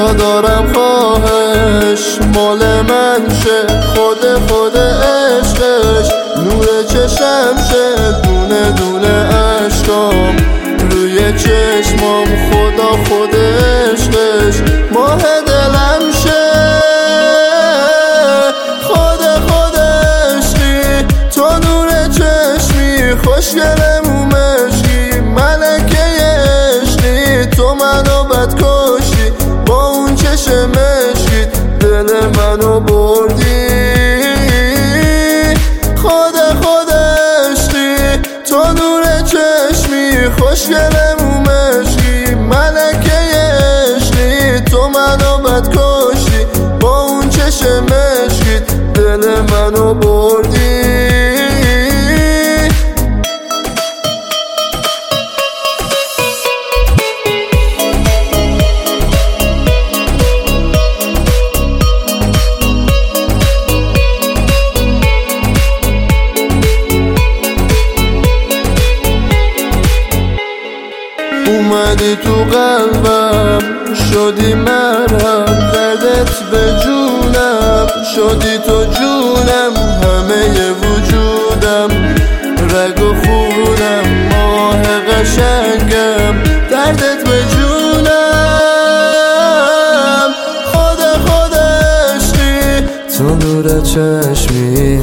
دارم خواهش مال من شه، خود عشقش نور چشم شه، دونه دونه عشقام روی چشمام، خود عشقش ماه دلم شه. خود عشقی تو نور چشمی، خوشگلم و مشکی ملکه عشقی، تو منو بد کشتی با اون چشم مشکی، دل منو بردی. خود عشقی تو نور چشمی، خوشگلم و مشکی ملکه عشقی، تو منو بد کشتی با اون چشم مشکی، دل منو بردی. اومدی تو قلبم شدی مرهم، دردت به جونم شدی تو جونم، همه وجودم رگ و خونم، ماه قشنگم دردت به جونم. خود عشقی تو نور چشمی،